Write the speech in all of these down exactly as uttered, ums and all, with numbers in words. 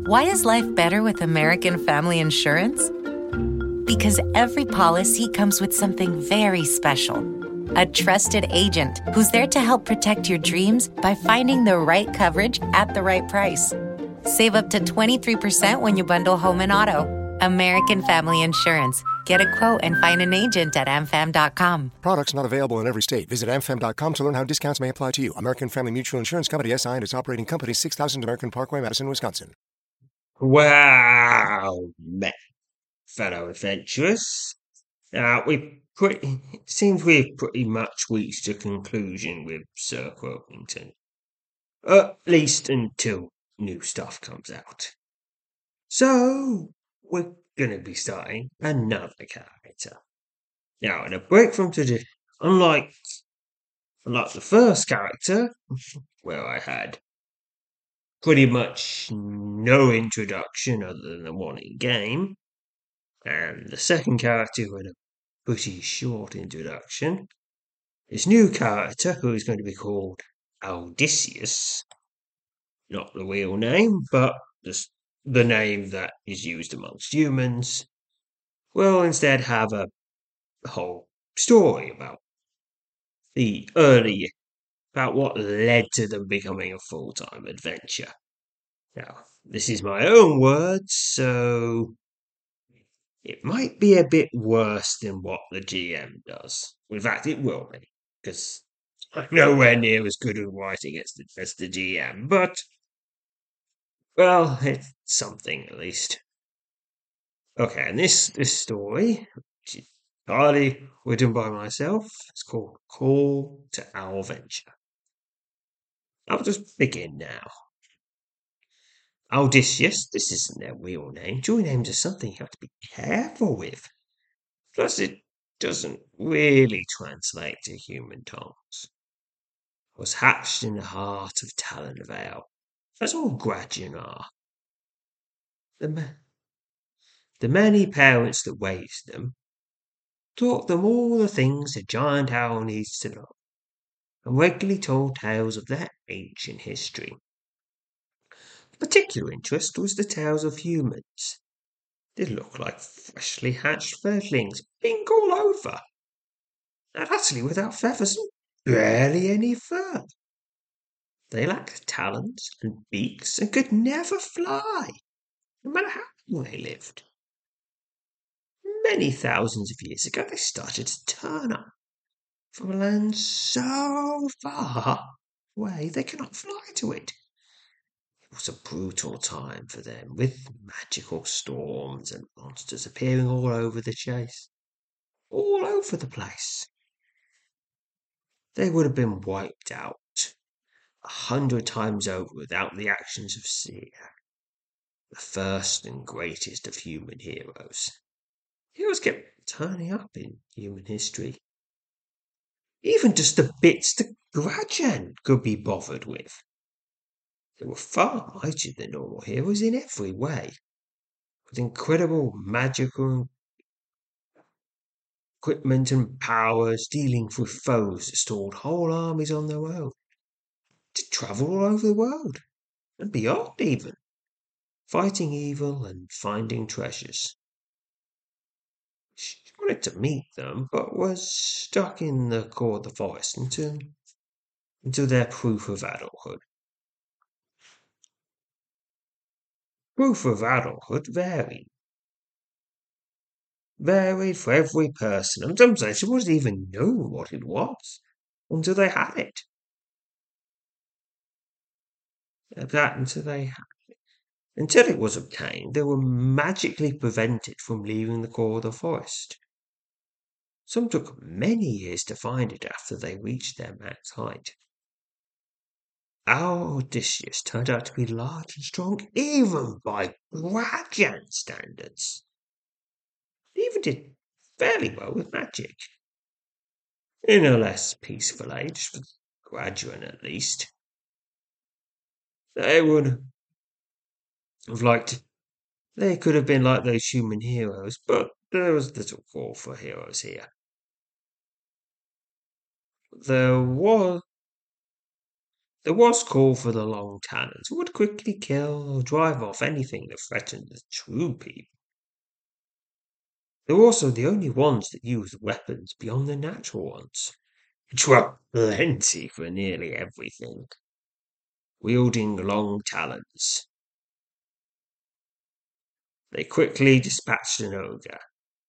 Why is life better with American Family Insurance? Because every policy comes with something very special. A trusted agent who's there to help protect your dreams by finding the right coverage at the right price. Save up to twenty-three percent when you bundle home and auto. American Family Insurance. Get a quote and find an agent at a m fam dot com. Products not available in every state. Visit a m fam dot com to learn how discounts may apply to you. American Family Mutual Insurance Company, S I and its operating company, six thousand American Parkway, Madison, Wisconsin. Wow, met fellow adventurers. Now, we pretty, it seems we've pretty much reached a conclusion with Sir Croakington. At least until new stuff comes out. So, we're going to be starting another character. Now, in a break from today, unlike, unlike the first character, where I had pretty much no introduction other than the one in game, and the second character who had a pretty short introduction, this new character who is going to be called Odysseus, not the real name, but just the name that is used amongst humans, will instead have a whole story about the early, about what led to them becoming a full-time adventure. Now, this is my own words, so it might be a bit worse than what the G M does. In fact, it will be, because I'm nowhere near as good at writing as the, as the G M, but, well, it's something at least. Okay, and this, this story, which is entirely written by myself, it's called Call to Our Venture. I'll just begin now. Odysseus, this isn't their real name. Joy names are something you have to be careful with. Plus, it doesn't really translate to human tongues. Was hatched in the heart of Talon Vale, as all Gradgeon are. The, ma- the many parents that raised them taught them all the things a giant owl needs to know, and regularly told tales of their ancient history. Of particular interest was the tales of humans. They looked like freshly hatched fledglings, pink all over, and utterly without feathers and barely any fur. They lacked talons and beaks and could never fly, no matter how long they lived. Many thousands of years ago, they started to turn up from a land so far away they could not fly to it. It was a brutal time for them, with magical storms and monsters appearing all over the chase, all over the place. They would have been wiped out a hundred times over without the actions of Seer, the first and greatest of human heroes. Heroes kept turning up in human history. Even just the bits that Gradgeon could be bothered with. They were far mightier than normal heroes in every way, with incredible magical equipment and powers, dealing with foes that stalled whole armies on their own, to travel all over the world, and beyond even, fighting evil and finding treasures. She wanted to meet them, but was stuck in the core of the forest until, until their proof of adulthood. Proof of adulthood varied. Varied for every person, and sometimes they wasn't even known what it was until they had it. That until they had it. Until it was obtained, they were magically prevented from leaving the core of the forest. Some took many years to find it after they reached their max height. Our Odysseus turned out to be large and strong, even by Gradgeon standards. He even did fairly well with magic. In a less peaceful age, for Gradgeon at least. They would have liked. They could have been like those human heroes, but there was little call for heroes here. There was There was call for the Long Talons, who would quickly kill or drive off anything that threatened the true people. They were also the only ones that used weapons beyond the natural ones, which were plenty for nearly everything, wielding long talons. They quickly dispatched an ogre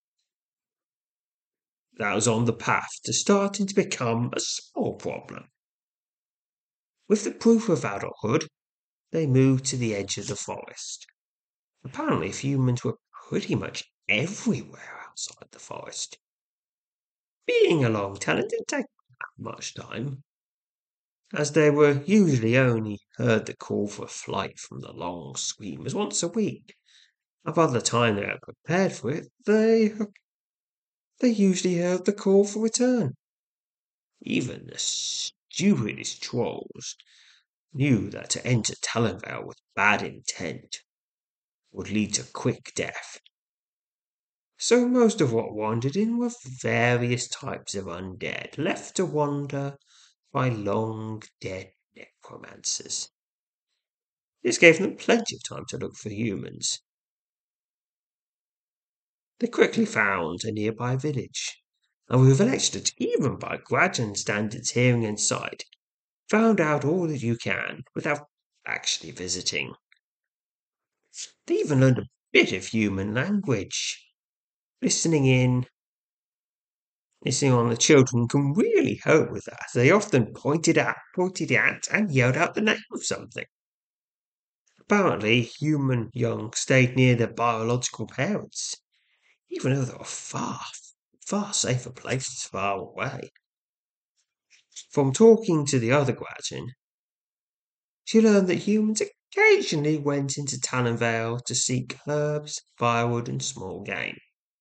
that was on the path to starting to become a small problem. With the proof of adulthood, they moved to the edge of the forest. Apparently, humans were pretty much everywhere outside the forest. Being a long talon didn't take much time, as they were usually only heard the call for flight from the long screamers once a week. And by the time they were prepared for it, they they usually heard the call for return. Even the stupidest trolls knew that to enter Talonvale with bad intent would lead to quick death. So most of what wandered in were various types of undead, left to wander by long dead necromancers. This gave them plenty of time to look for humans. They quickly found a nearby village, and with an extra even by Gradon standards hearing and sight, found out all that you can without actually visiting. They even learned a bit of human language. Listening in, listening on the children can really help with that. They often pointed at, pointed at, and yelled out the name of something. Apparently, human young stayed near their biological parents, even though there were far, far safer places far away. From talking to the other Gradon, she learned that humans occasionally went into Talonvale to seek herbs, firewood, and small game.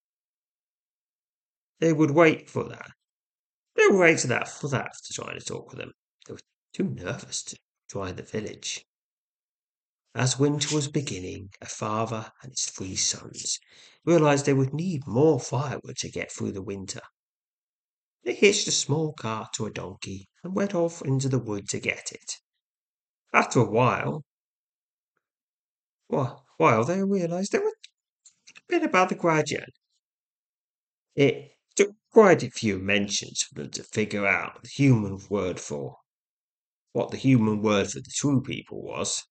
They would wait for that. They would wait for that for that to try to talk with them. They were too nervous to try the village. As winter was beginning, a father and his three sons realized they would need more firewood to get through the winter. They hitched a small cart to a donkey and went off into the wood to get it. After a while, well, while they realized there was a bit about the Gradon. It took quite a few mentions for them to figure out the human word for what the human word for the true people was.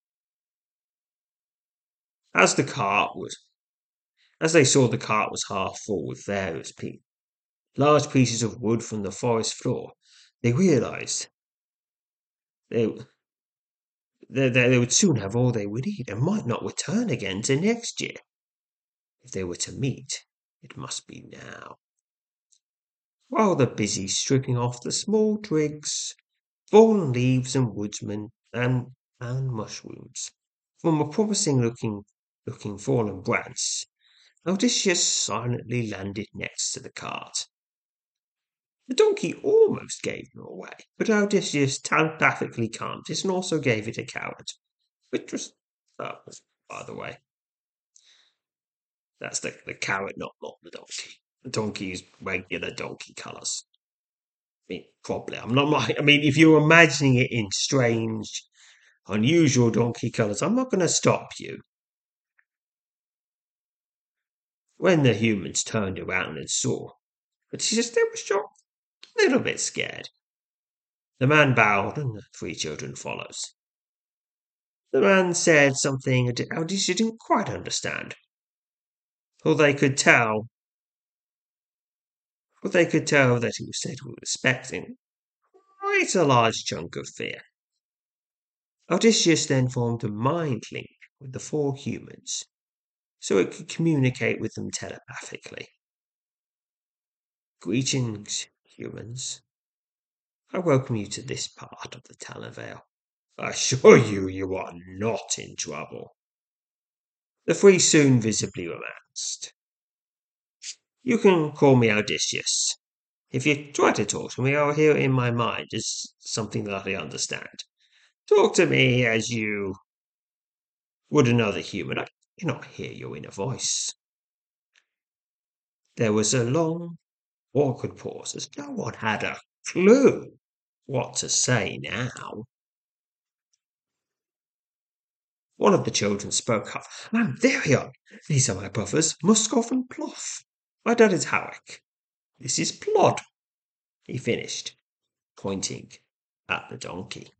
As the cart was, as they saw the cart was half full with various pe- large pieces of wood from the forest floor, they realized they, they, they would soon have all they would eat and might not return again to next year. If they were to meet, it must be now. While they're busy stripping off the small twigs, fallen leaves, and woodsmen and, and mushrooms from a promising looking looking fallen branch, Odysseus silently landed next to the cart. The donkey almost gave him away, but Odysseus telepathically calmed it and also gave it a carrot, which was, oh, by the way, that's the, the carrot, not, not the donkey. The donkey is regular donkey colours. I mean, probably. I'm not. I mean, if you're imagining it in strange, unusual donkey colours, I'm not going to stop you. When the humans turned around and saw, but she just they were shocked, a little bit scared. The man bowed, and the three children follows. The man said something Odysseus didn't quite understand, for they could tell. For they could tell that he was said with respecting quite a large chunk of fear. Odysseus then formed a mind link with the four humans, so it could communicate with them telepathically. Greetings, humans. I welcome you to this part of the Talonvale. I assure you, you are not in trouble. The three soon visibly relaxed. You can call me Odysseus. If you try to talk to me, I'll hear it in my mind as something that I understand. Talk to me as you would another human. I cannot hear your inner voice. There was a long, awkward pause as no one had a clue what to say now. One of the children spoke up. "Ma'am, there we are. These are my brothers, Muskov and Ploff. My dad is Howick. This is Plod," he finished, pointing at the donkey.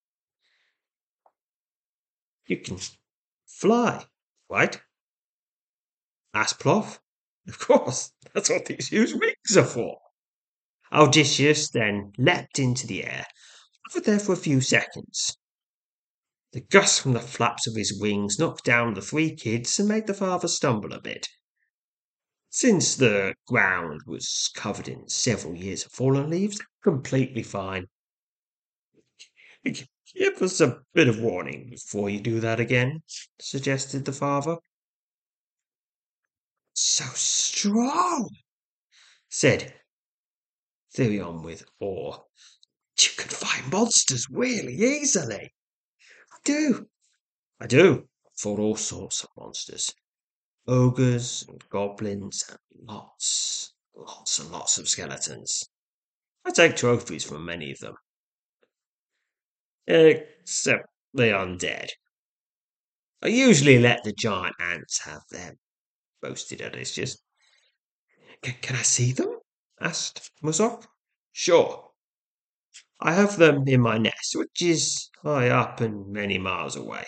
"You can fly, right?" asked Ploff. "Of course, that's what these huge wings are for." Odysseus then leapt into the air, hovered there for a few seconds. The gust from the flaps of his wings knocked down the three kids and made the father stumble a bit. Since the ground was covered in several years of fallen leaves, completely fine. "Give us a bit of warning before you do that again," suggested the father. "So strong," said Therion with awe. "You can fight monsters really easily." "I do. I do. I've fought all sorts of monsters. Ogres and goblins and lots, lots and lots of skeletons. I take trophies from many of them. Except the undead. I usually let the giant ants have them," boasted Odysseus. "Can, can I see them?" asked Musop. "Sure. I have them in my nest, which is high up and many miles away.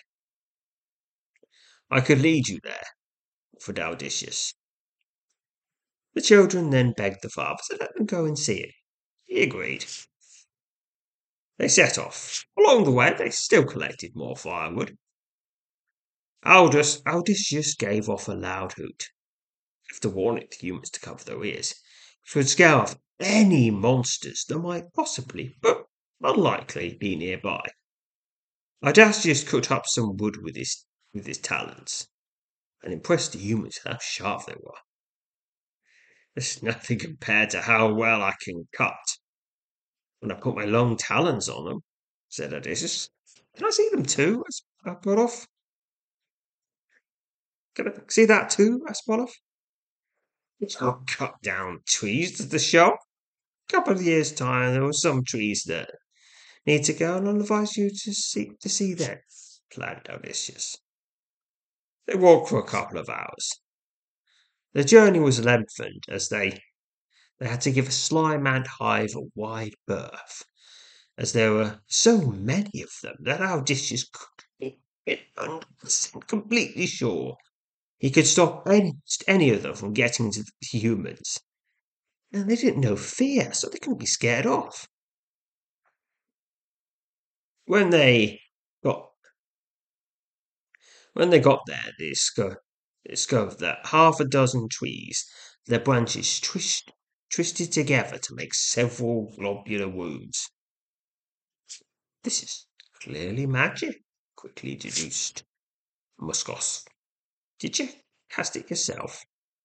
I could lead you there," offered Odysseus. The children then begged the father to let them go and see it. He agreed. They set off. Along the way, they still collected more firewood. Aldous, Odysseus gave off a loud hoot, after warning the humans to cover their ears, which would scare off any monsters that might possibly, but unlikely, be nearby. Odysseus cut up some wood with his with his talons, and impressed the humans how sharp they were. "There's nothing compared to how well I can cut when I put my long talons on them," said Odysseus. "Can I see them too?" asked Apollof. "Can I see that too?" asked Apollof. "I'll cut down trees at the show. A couple of years' time, there were some trees that need to go, and I'll advise you to see to see them," planned Odysseus. They walked for a couple of hours. The journey was lengthened as they they had to give a slime ant hive a wide berth, as there were so many of them that Odysseus could be one hundred percent completely sure he could stop any, any of them from getting to the humans. And they didn't know fear, so they couldn't be scared off. When they got when they got there, they discovered, discovered that half a dozen trees, their branches twist, twisted together to make several globular wounds. "This is clearly magic," quickly deduced Muskos. "Did you cast it yourself?"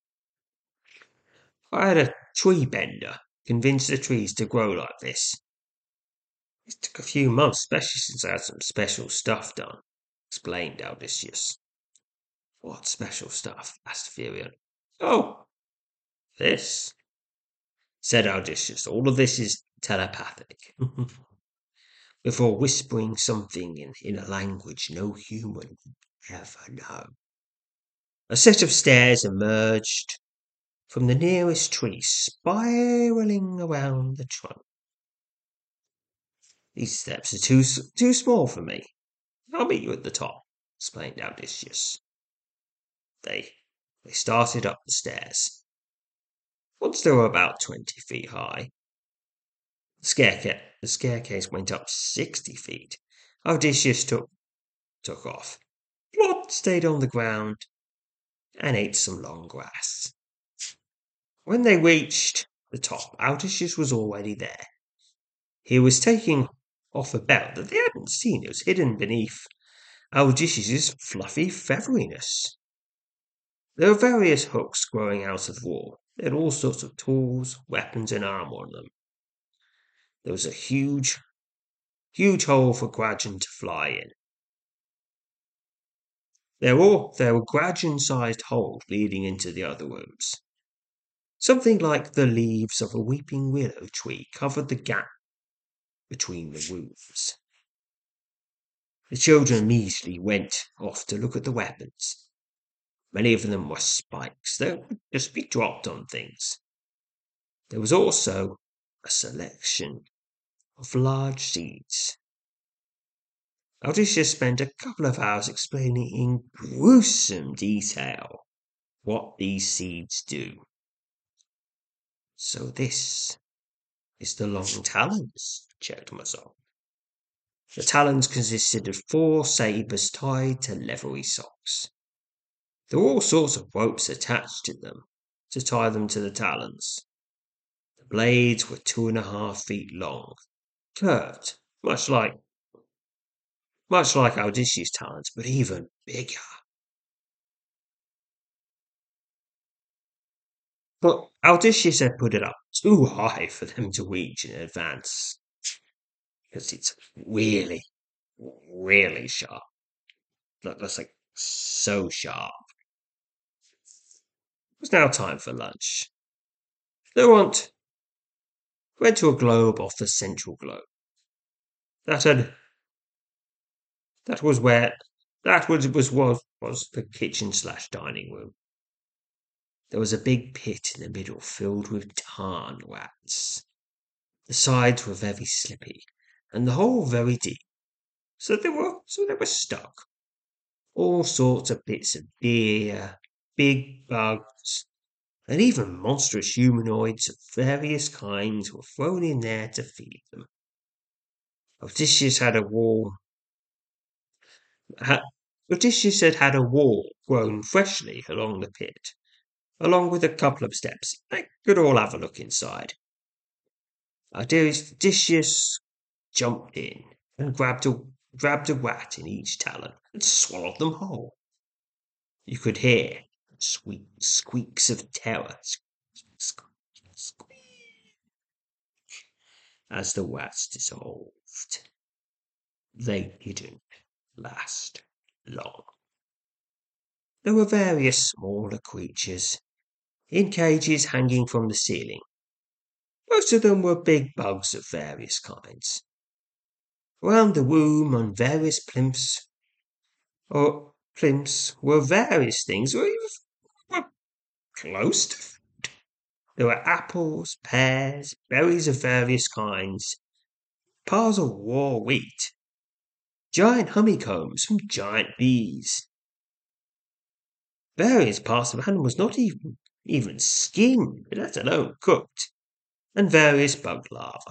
"I had a tree bender convince the trees to grow like this. It took a few months, especially since I had some special stuff done," explained Odysseus. "What special stuff?" asked Therion. "Oh, this," said Odysseus. "All of this is telepathic." Before whispering something in, in a language no human would ever know. A set of stairs emerged from the nearest tree, spiraling around the trunk. "These steps are too too small for me. I'll meet you at the top," explained Odysseus. They they started up the stairs. Once they were about twenty feet high, the staircase, the staircase went up sixty feet. Odysseus took took off. Plot stayed on the ground and ate some long grass. When they reached the top, Odysseus was already there. He was taking off a belt that they hadn't seen. It was hidden beneath Odysseus's fluffy featheriness. There were various hooks growing out of the wall. They had all sorts of tools, weapons, and armor on them. There was a huge, huge hole for Gradgen to fly in. There were, there were Gradgen-sized holes leading into the other rooms. Something like the leaves of a weeping willow tree covered the gap between the rooms. The children immediately went off to look at the weapons. Many of them were spikes that would just be dropped on things. There was also a selection of large seeds. Odysseus spent a couple of hours explaining in gruesome detail what these seeds do. So this is the long talons, checked myself. The talons consisted of four sabres tied to leathery socks. There were all sorts of ropes attached to them to tie them to the talons. The blades were two and a half feet long, curved, much like much like Odysseus' talons, but even bigger. But Odysseus had put it up too high for them to reach in advance, because it's really, really sharp. That's like so sharp. It was now time for lunch. They went, went to a globe off the central globe. That had that was where that was was was, was the kitchen slash dining room. There was a big pit in the middle filled with tarn rats. The sides were very slippy, and the hole very deep. So they were so they were stuck. All sorts of bits of deer, big bugs, and even monstrous humanoids of various kinds were thrown in there to feed them. Odysseus had a wall. Ha, Odysseus had had a wall grown freshly along the pit, along with a couple of steps. They could all have a look inside. Odysseus jumped in and grabbed a grabbed a rat in each talon and swallowed them whole. You could hear squeak, squeaks of terror as the rats dissolved. They didn't last long. There were various smaller creatures in cages hanging from the ceiling. Most of them were big bugs of various kinds. Around the room on various plinths or plinths were various things were, were close to food. There were apples, pears, berries of various kinds, piles of raw wheat, giant honeycombs from giant bees. Various parts of animals not even even skinned, let alone cooked, and various bug larvae.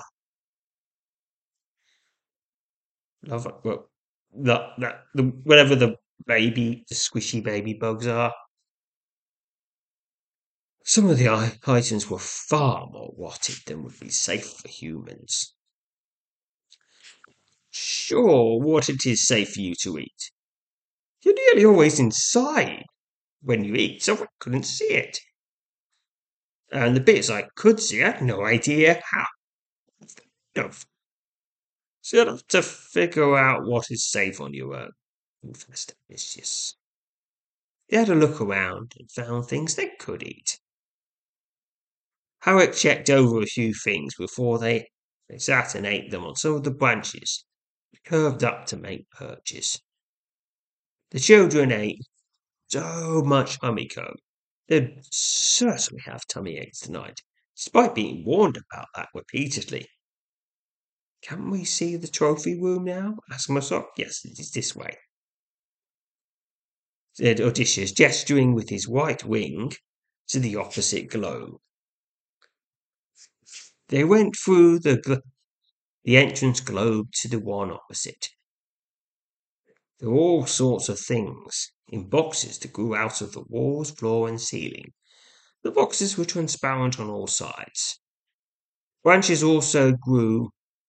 Lava, well, that, that, the, whatever the baby, the squishy baby bugs are. Some of the items were far more rotted than would be safe for humans. Sure, what it is safe for you to eat. You're nearly always inside when you eat, so I couldn't see it. And the bits I could see, I had no idea how. No. So you'd have to figure out what is safe on your own, confessed Odysseus. They had a look around and found things they could eat. Howard checked over a few things before they, they sat and ate them on some of the branches that curved up to make perches. The children ate so much honeycomb they'd certainly have tummy aches tonight, despite being warned about that repeatedly. Can we see the trophy room now? Asked Mosop. Yes, it is this way, said Odysseus, gesturing with his right wing to the opposite globe. They went through the, gl- the entrance globe to the one opposite. There were all sorts of things in boxes that grew out of the walls, floor, and ceiling. The boxes were transparent on all sides. Branches also grew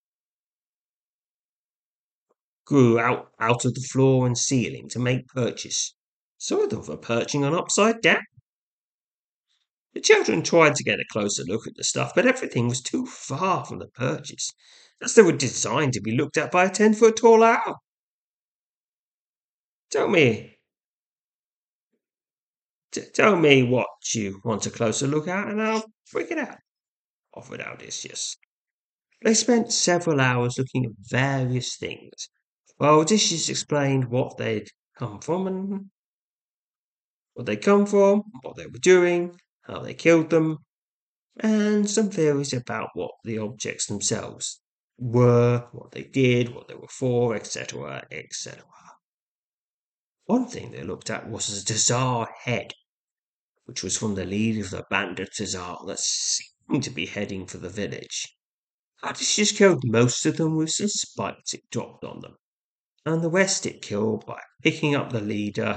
grew out, out of the floor and ceiling to make perches. Some of them were perching on upside down. The children tried to get a closer look at the stuff, but everything was too far from the perches, as they were designed to be looked at by a ten-foot tall owl. Tell me, t- tell me what you want a closer look at, and I'll bring it out, offered Odysseus. They spent several hours looking at various things, While Odysseus explained what they'd come from and what they'd come from, what they were doing, how they killed them, and some theories about what the objects themselves were, what they did, what they were for, et cetera, et cetera. One thing they looked at was the Tsar head, which was from the leader of the band of Tsar that seemed to be heading for the village. Odysseus killed most of them with some spikes it dropped on them, and the rest it killed by picking up the leader,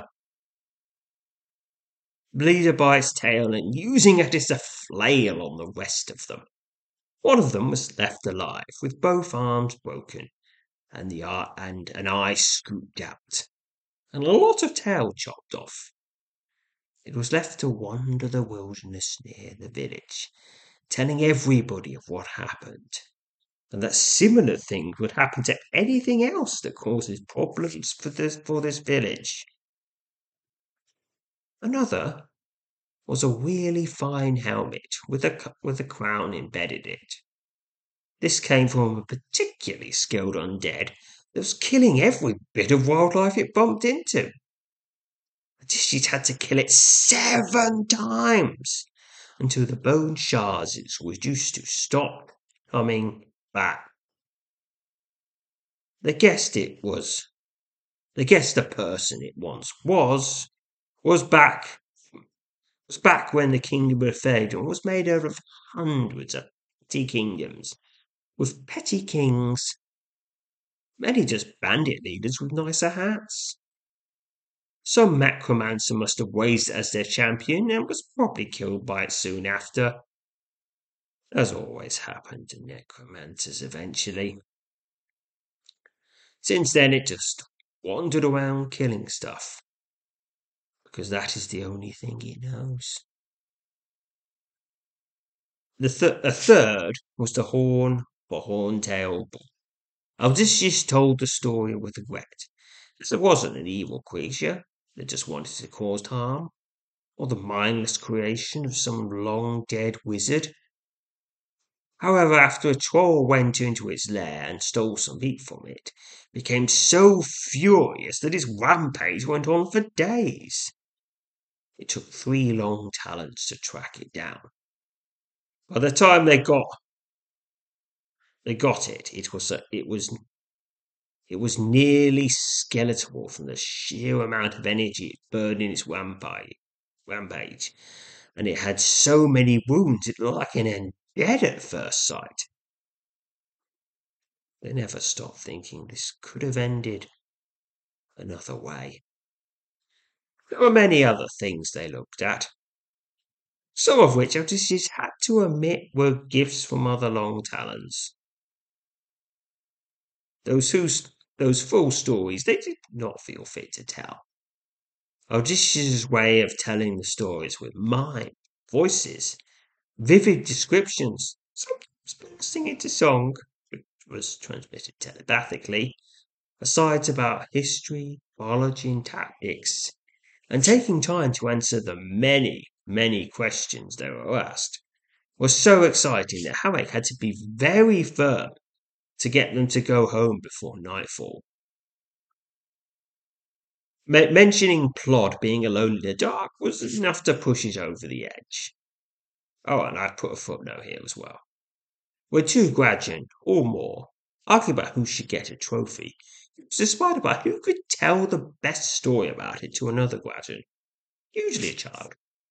leader by its tail and using it as a flail on the rest of them. One of them was left alive, with both arms broken, and the eye and an eye scooped out, and a lot of tail chopped off. It was left to wander the wilderness near the village, telling everybody of what happened, and that similar things would happen to anything else that causes problems for this for this village. Another was a really fine helmet with a with a crown embedded in it. This came from a particularly skilled undead that was killing every bit of wildlife it bumped into. She'd had to kill it seven times until the bone shards it was used to stop coming back. They guessed it was. They guessed the person it once was was back. Was back when the kingdom of Phaedon was made out of hundreds of petty kingdoms, with petty kings, many just bandit leaders with nicer hats. Some necromancer must have raised it as their champion and was probably killed by it soon after, as always happened to necromancers eventually. Since then, it just wandered around killing stuff, because that is the only thing it knows. The th- a third was the horn for Horntail Bull. Odysseus told the story with regret, as it wasn't an evil creature that just wanted to cause harm, or the mindless creation of some long-dead wizard. However, after a troll went into its lair and stole some meat from it, became so furious that his rampage went on for days. It took three long talents to track it down. By the time they got they got it, it was a, it was it was nearly skeletal from the sheer amount of energy it burned in its rampage. Rampage, and it had so many wounds it looked like an undead at first sight. They never stopped thinking this could have ended another way. There were many other things they looked at, some of which Odysseus had to admit were gifts from other long talons. Those whose those full stories they did not feel fit to tell. Odysseus' way of telling the stories with mime, voices, vivid descriptions, sometimes bursting into song, which was transmitted telepathically, asides about history, biology, and tactics, and taking time to answer the many, many questions they were asked, was so exciting that Hammock had to be very firm to get them to go home before nightfall. M- mentioning Plod being alone in the dark was enough to push it over the edge. Oh, and I'd put a footnote here as well. When two Gradgen, or more, argued about who should get a trophy, it was decided about who could tell the best story about it to another Gradgen, usually a child.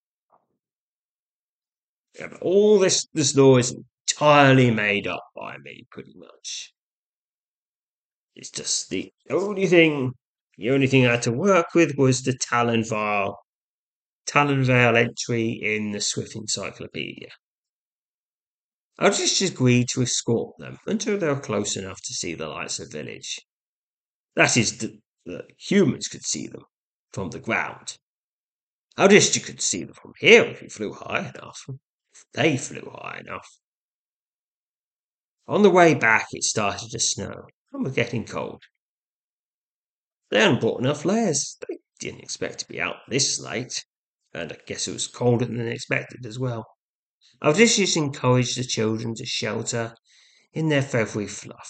Yeah, but all this, this law is entirely made up by me, pretty much. It's just the only thing, the only thing I had to work with was the Talonvale, Talonvale entry in the Swift Encyclopedia. I just agreed to escort them until they were close enough to see the lights of the village. That is, the, the humans could see them from the ground. I just you could see them from here if you flew high enough. If they flew high enough. On the way back, it started to snow, and we're getting cold. They hadn't brought enough layers. They didn't expect to be out this late, and I guess it was colder than expected as well. Odysseus encouraged the children to shelter in their feathery fluff,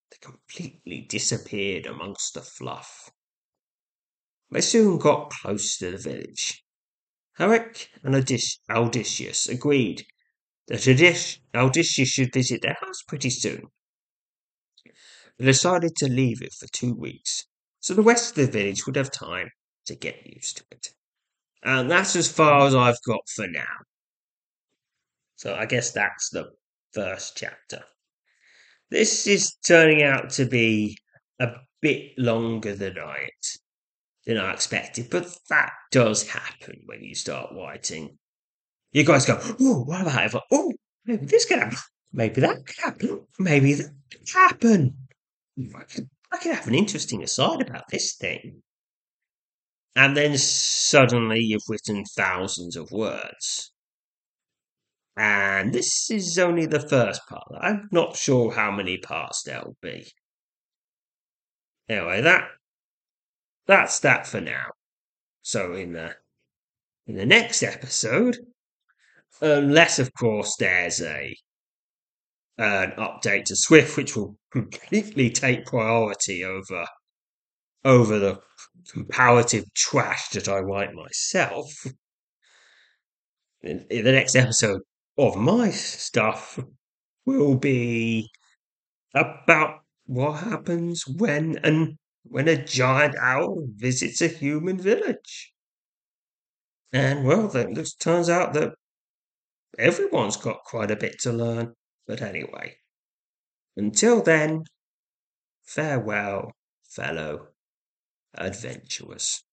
they completely disappeared amongst the fluff. They soon got close to the village. Herrick and Odysseus agreed that Odysseus should visit their house pretty soon. They decided to leave it for two weeks, so the rest of the village would have time to get used to it. And that's as far as I've got for now. So I guess that's the first chapter. This is turning out to be a bit longer than I than I expected, but that does happen when you start writing. You guys go, oh, what about if I, oh, maybe this could happen, maybe that could happen, maybe that could happen. I could, I could have an interesting aside about this thing. And then suddenly you've written thousands of words. And this is only the first part. I'm not sure how many parts there'll be. Anyway, that that's that for now. So in the in the next episode, unless of course there's a an update to Swift, which will completely take priority over over the comparative trash that I write myself. In, in the next episode of my stuff will be about what happens when and when a giant owl visits a human village. And well, it turns out that everyone's got quite a bit to learn. But anyway, until then, farewell, fellow adventurers.